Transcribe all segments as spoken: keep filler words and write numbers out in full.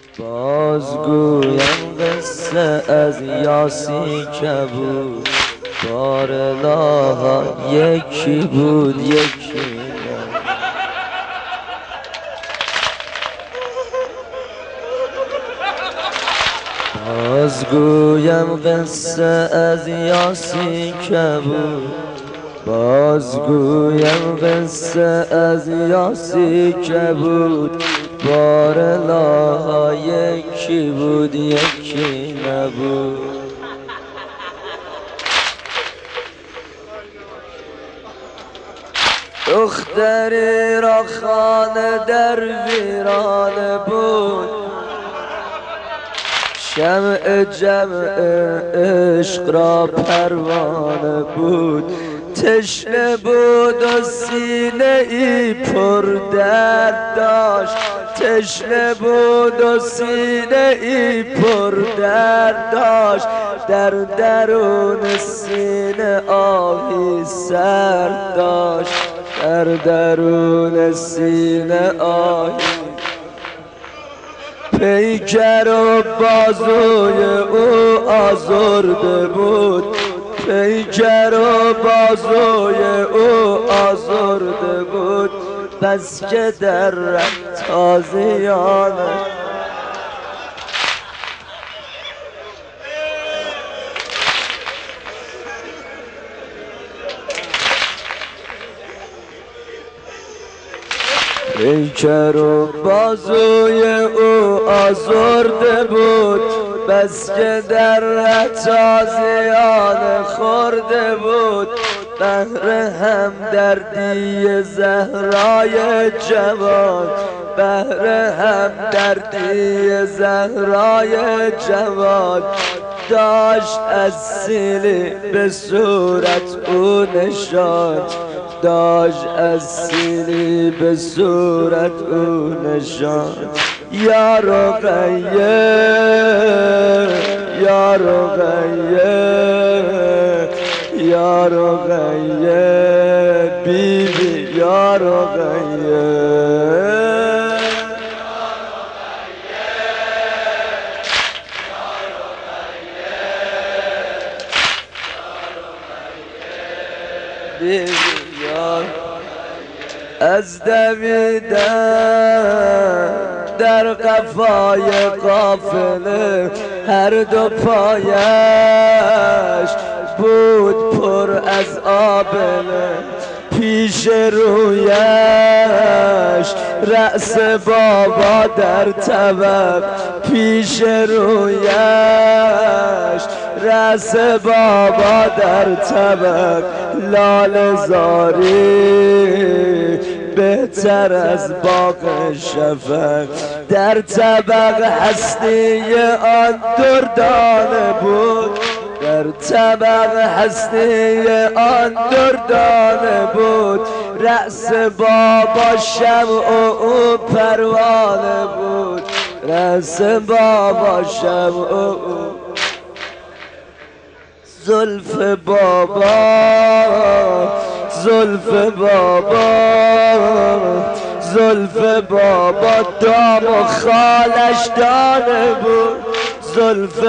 بازگویم قصه از یاسی کبود، بار لاها یکی بود یکی نه. بازگویم قصه از یاسی کبود، بازگویم قصه از یاسی کبود، بار لاها یکی بود یکی نبود. دختری را خانه در ویرانه بود، شمع جمع عشق را پروانه بود. تشنه بود و سینه ای پر درد داشت، تشنه بود و سینه ای پر درد داشت. در درون سینه آهی سرد داشت، در درون سینه آهی. پیکر و بازوی او آزرده بود، پیکر و بازوی او آزرده بود. بس که در تازیانه پیکر و بازوی او آزرده بود. بس که در تازیانه خورده بود. بهر همدردی زهرای جوان، بهر همدردی زهرای جوان، داشت از سیلی به صورت او نشان، داشت از سیلی به صورت او نشان. یا رقیه یا رقیه یا رقیه بیبی یا رقیه. از دویدن در قفای قافله هر دو پایش بود پر از آبله. پیش رویش رأس بابا در طبق، پیش رویش رأس بابا در طبق. لال زاری بهتر از باغ شفق، در طبق هستی آن دردانه بود، در طبق هستی آن دردانه بود. رأس بابا شمع او پروانه بود، رأس بابا شمع او. زلف بابا زلف بابا زلف بابا دام و خالش دانه بود. زلف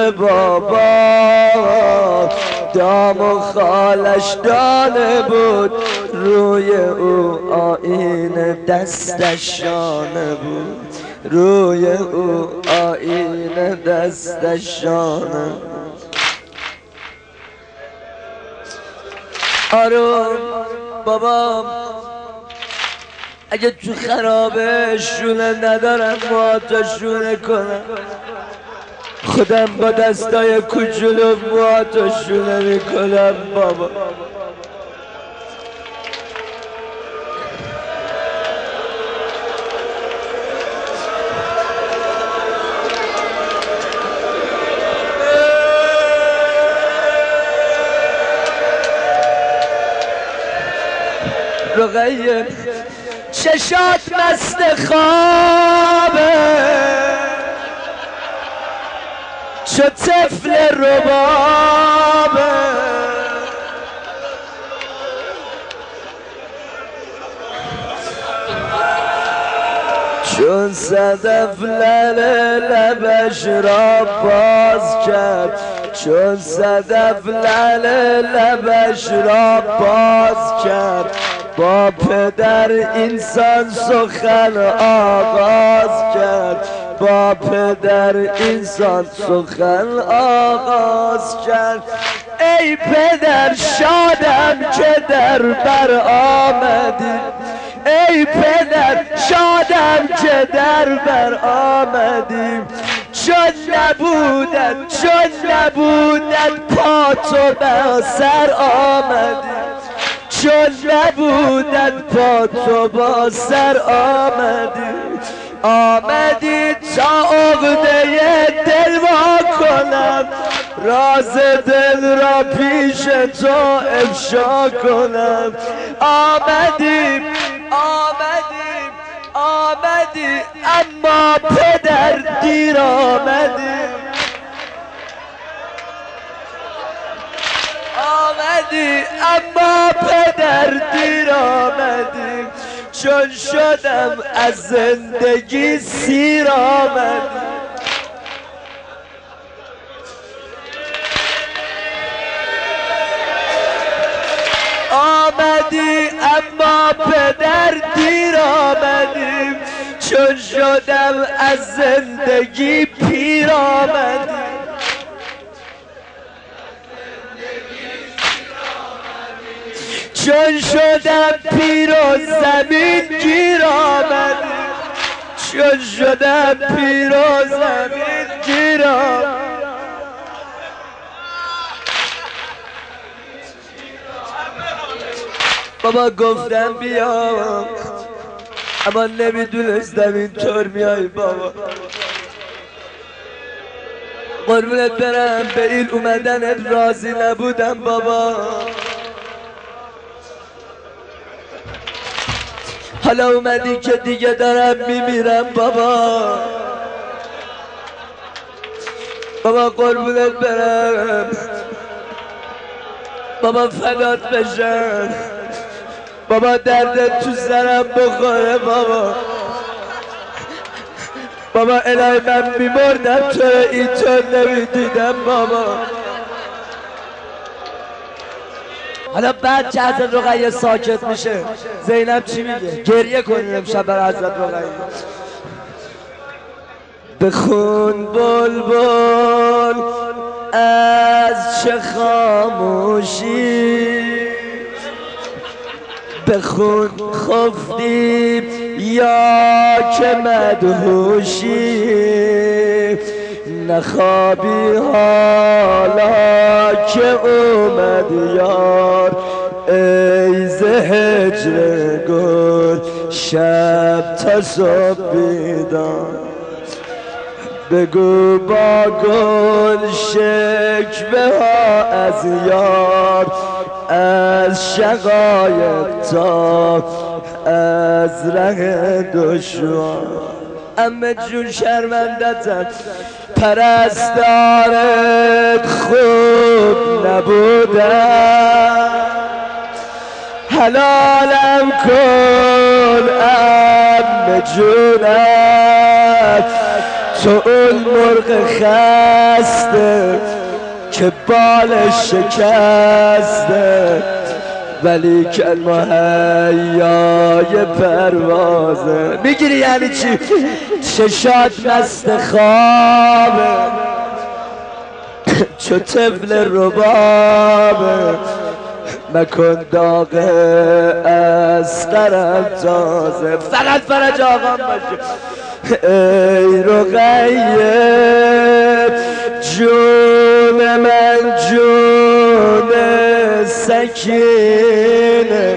بابا دام و خالش دانه بود. روی او آینه دستش شانه بود، روی او آینه دستش شانه. آروم بابام اگه تو خرابه شونه ندارم موهاتو شونه کنم، خودم با دستای کوچولو موهاتو شونه میکنم بابا. رقیه چشات مست خوابه، چو طفل ربابه. چون صدف لل لبش را باز کرد چون صدف لل لبش را باز کرد با پدر اینسان سخن آغاز کرد با پدر اینسان سخن آغاز کرد ای پدر شادم که در بر آمدی ای پدر شادم که در بر آمدیم چون نبودن چون نبودن پا تو به سر آمدیم چون نبودن پا تو با سر آمدیم آمدی تا عقده دل وا کنم راز دل را پیش تو افشا کنم آمدیم آمدیم آمدی اما پدر دیر آمدی آمدی اما پدر دیر آمدی چون شدم از زندگی سیر آمدی آمدی اما پدر دیر آمدی چون شدم از زندگی پیر آمدی چون شدم پیر و زمین گیر آمدی چون شدم پیر و زمین گیر آمدی بابا گفتم بیام اما نمیدونستم اینطور میای بابا قربونت برم به این اومدنت راضی نبودم بابا حالا اومدی که دیگه دارم میمیرم بابا بابا قربونت برم بابا فدات بشم بابا دردت تو سرم بخوره بابا بابا الهی من میمردم تو اینطور نمیدیدم بابا حالا بعد که حضرت رقیه ساکت میشه زینب چی میگه؟ گریه کنیم امشب بر حضرت رقیه بخون بلبل از چه خاموشی بخون خفتی یا که مدهوشی نخوابی حالا که اومد یار ای ز هجر گل شب تا صبح بیدار بگو با گل شکوه ها از یار از شقایق تا از ره دشوار امه جون شرمندتم پرستارت خوب نبودم حلالم کن امه جونم تو اون مرغ خسته که بالش شکسته ولی که مهیای پروازه میگیری یعنی چی؟ چشات مست خوابه چو طفل ربابه مکن داغ اصغرم تازه فقط فرج آقام باشه ای رقیه جون من جون سکینه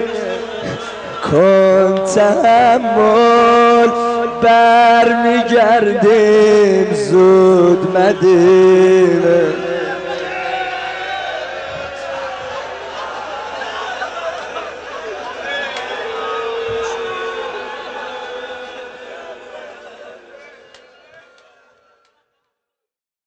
کن تحمل برمیگردیم زود مدینه